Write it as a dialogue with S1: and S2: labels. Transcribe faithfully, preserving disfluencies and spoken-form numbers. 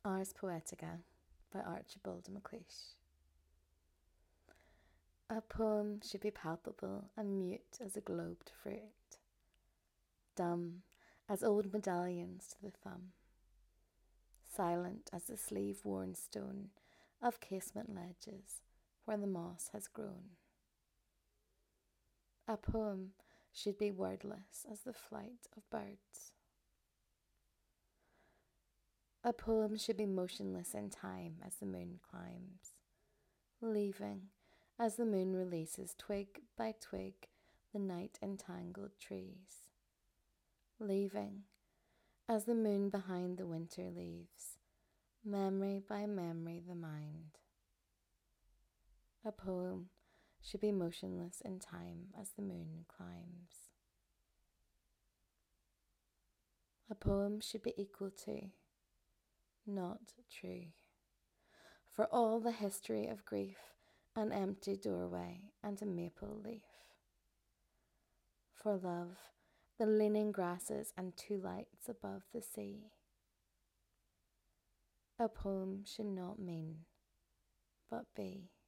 S1: Ars Poetica by Archibald MacLeish. A poem should be palpable and mute as a globed fruit, dumb as old medallions to the thumb, silent as the sleeve-worn stone of casement ledges where the moss has grown. A poem should be wordless as the flight of birds. A poem should be motionless in time as the moon climbs, leaving, as the moon releases twig by twig the night-entangled trees, leaving, as the moon behind the winter leaves, memory by memory the mind. A poem should be motionless in time as the moon climbs. A poem should be equal to, not true, for all the history of grief, an empty doorway and a maple leaf. For love, the leaning grasses and two lights above the sea. A poem should not mean, but be.